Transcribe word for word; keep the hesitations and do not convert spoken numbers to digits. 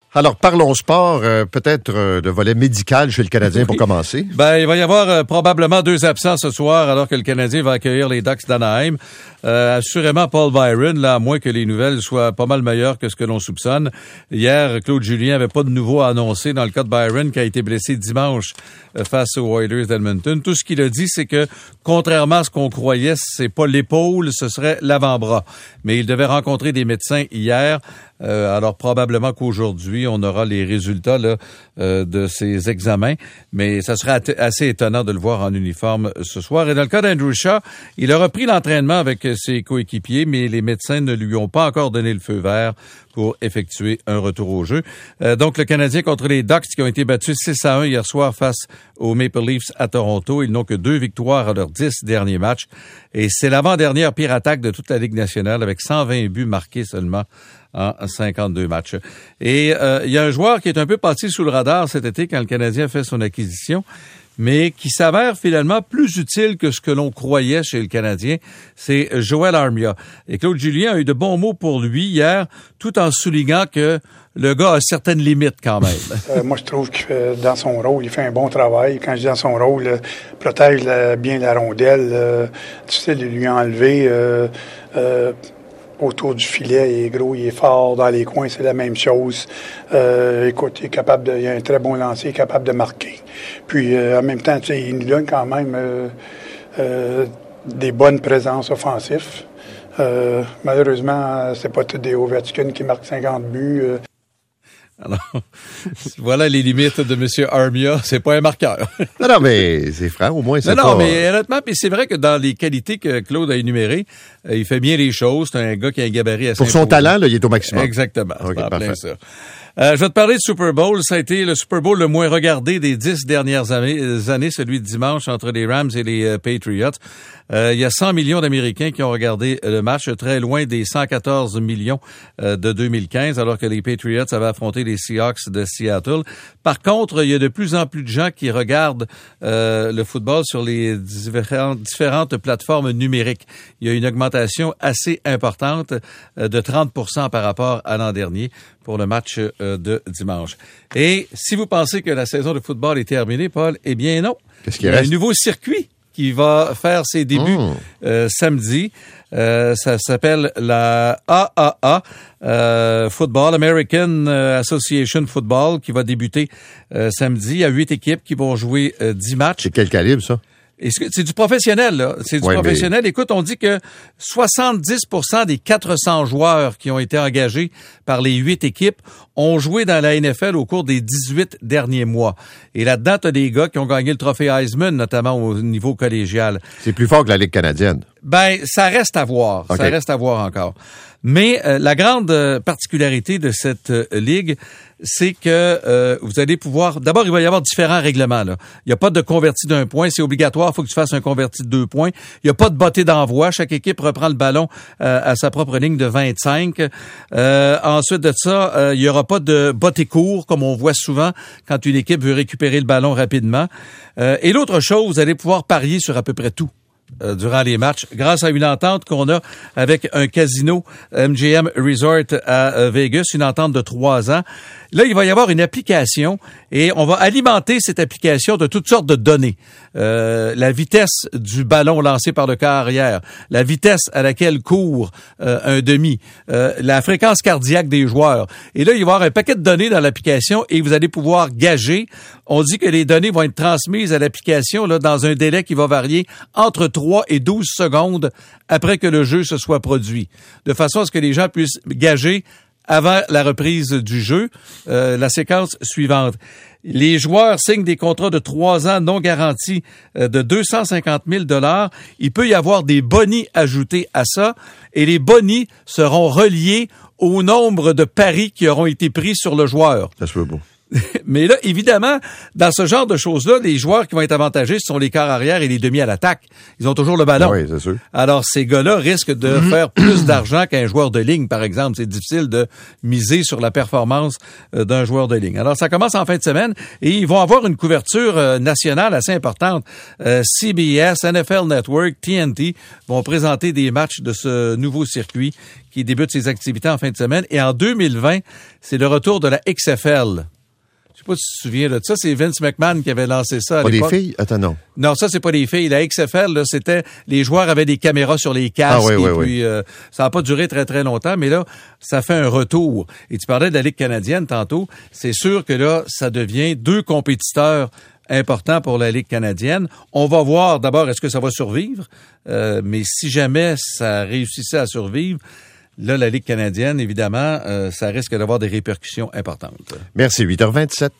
Alors, parlons sport, euh, peut-être euh, de volet médical chez le Canadien oui. pour commencer. Ben, il va y avoir euh, probablement deux absents ce soir alors que le Canadien va accueillir les Ducks d'Anaheim. Euh, assurément, Paul Byron, là, à moins que les nouvelles soient pas mal meilleures que ce que l'on soupçonne. Hier, Claude Julien avait pas de nouveau à annoncer dans le cas de Byron qui a été blessé dimanche euh, face aux Oilers d'Edmonton. Tout ce qu'il a dit, c'est que, contrairement à ce qu'on croyait, c'est pas l'épaule, ce serait l'avant-bras. Mais il devait rencontrer des médecins hier. Euh, alors, probablement qu'aujourd'hui, on aura les résultats là, euh, de ces examens, mais ça serait at- assez étonnant de le voir en uniforme ce soir. Et dans le cas d'Andrew Shaw, il a repris l'entraînement avec ses coéquipiers, mais les médecins ne lui ont pas encore donné le feu vert pour effectuer un retour au jeu. Euh, donc, le Canadien contre les Ducks qui ont été battus six à un hier soir face aux Maple Leafs à Toronto. Ils n'ont que deux victoires à leurs dix derniers matchs. Et c'est l'avant-dernière pire attaque de toute la Ligue nationale avec cent vingt buts marqués seulement en cinquante-deux matchs. Et euh, il y a un joueur qui est un peu passé sous le radar cet été quand le Canadien fait son acquisition, mais qui s'avère finalement plus utile que ce que l'on croyait chez le Canadien, c'est Joel Armia. Et Claude Julien a eu de bons mots pour lui hier, tout en soulignant que le gars a certaines limites quand même. euh, moi, je trouve qu'il fait, dans son rôle, il fait un bon travail. Quand je dis dans son rôle, euh, protège la, bien la rondelle, euh, tu sais, de lui enlever... Euh, euh, autour du filet, il est gros, il est fort. Dans les coins, c'est la même chose. Euh, écoute, il est capable de, il a un très bon lancer, il est capable de marquer. Puis, euh, en même temps, tu sais, il nous donne quand même euh, euh, des bonnes présences offensives. Euh, malheureusement, c'est pas tous des Ovechkin qui marquent cinquante buts. Euh. Alors, voilà les limites de M. Armia. C'est pas un marqueur. Non, non, mais c'est franc, au moins, c'est non, pas... Non, mais honnêtement, puis c'est vrai que dans les qualités que Claude a énumérées, euh, il fait bien les choses. C'est un gars qui a un gabarit assez Pour son talent, là, il est au maximum. Exactement. Okay, c'est en parfait. plein ça. Euh, je vais te parler de Super Bowl. Ça a été le Super Bowl le moins regardé des dix dernières années, années celui de dimanche entre les Rams et les euh, Patriots. Euh, il y a cent millions d'Américains qui ont regardé le match, très loin des cent quatorze millions euh, de deux mille quinze, alors que les Patriots avaient affronté les Seahawks de Seattle. Par contre, il y a de plus en plus de gens qui regardent euh, le football sur les différentes, différentes plateformes numériques. Il y a une augmentation assez importante euh, de trente pour cent par rapport à l'an dernier pour le match euh, de dimanche. Et si vous pensez que la saison de football est terminée, Paul, eh bien non. Qu'est-ce qu'il il y a reste? un nouveau circuit qui va faire ses débuts mmh. euh, samedi. Euh, ça s'appelle la A A A, euh, Football, American Association Football, qui va débuter euh, samedi. Il y a huit équipes qui vont jouer euh, dix matchs. C'est quel calibre, ça? Et c'est du professionnel, là. C'est du ouais, professionnel. Mais... Écoute, on dit que soixante-dix pour cent des quatre cents joueurs qui ont été engagés par les huit équipes ont joué dans la N F L au cours des dix-huit derniers mois. Et là-dedans, t'as des gars qui ont gagné le trophée Heisman, notamment au niveau collégial. C'est plus fort que la Ligue canadienne. Ben, ça reste à voir. Okay. Ça reste à voir encore. Mais euh, la grande euh, particularité de cette euh, ligue, c'est que euh, vous allez pouvoir... D'abord, il va y avoir différents règlements. Là. Il n'y a pas de converti d'un point. C'est obligatoire. Il faut que tu fasses un converti de deux points. Il n'y a pas de bottée d'envoi. Chaque équipe reprend le ballon euh, à sa propre ligne de vingt-cinq. Euh, ensuite de ça, euh, il n'y aura pas de bottée court, comme on voit souvent quand une équipe veut récupérer le ballon rapidement. Euh, et l'autre chose, vous allez pouvoir parier sur à peu près tout. Euh, durant les matchs, grâce à une entente qu'on a avec un casino M G M Resort à euh, Vegas, une entente de trois ans. Là, il va y avoir une application et on va alimenter cette application de toutes sortes de données. Euh, la vitesse du ballon lancé par le quart arrière, la vitesse à laquelle court euh, un demi, euh, la fréquence cardiaque des joueurs. Et là, il va y avoir un paquet de données dans l'application et vous allez pouvoir gager. On dit que les données vont être transmises à l'application là dans un délai qui va varier entre trois et douze secondes après que le jeu se soit produit, de façon à ce que les gens puissent gager avant la reprise du jeu, euh, la séquence suivante. Les joueurs signent des contrats de trois ans non garantis euh, de deux cent cinquante mille dollars. Il peut y avoir des bonis ajoutés à ça et les bonis seront reliés au nombre de paris qui auront été pris sur le joueur. Ça se peut beau. Mais là, évidemment, dans ce genre de choses-là, les joueurs qui vont être avantagés, ce sont les quarts arrière et les demi à l'attaque. Ils ont toujours le ballon. Oui, c'est sûr. Alors, ces gars-là risquent de mm-hmm. faire plus d'argent qu'un joueur de ligne, par exemple. C'est difficile de miser sur la performance euh, d'un joueur de ligne. Alors, ça commence en fin de semaine et ils vont avoir une couverture euh, nationale assez importante. Euh, C B S, N F L Network, T N T vont présenter des matchs de ce nouveau circuit qui débute ses activités en fin de semaine. Et en deux mille vingt, c'est le retour de la X F L. Je sais pas si tu te souviens de ça. C'est Vince McMahon qui avait lancé ça à pas l'époque. Pas des filles? Attends, non. Non, ça, c'est pas des filles. La X F L, là, c'était... Les joueurs avaient des caméras sur les casques. Ah, oui, et oui, puis, oui. Euh, ça n'a pas duré très, très longtemps. Mais là, ça fait un retour. Et tu parlais de la Ligue canadienne tantôt. C'est sûr que là, ça devient deux compétiteurs importants pour la Ligue canadienne. On va voir d'abord, est-ce que ça va survivre? Euh, mais si jamais ça réussissait à survivre... Là, la Ligue canadienne, évidemment, euh, ça risque d'avoir des répercussions importantes. Merci. huit heures vingt-sept.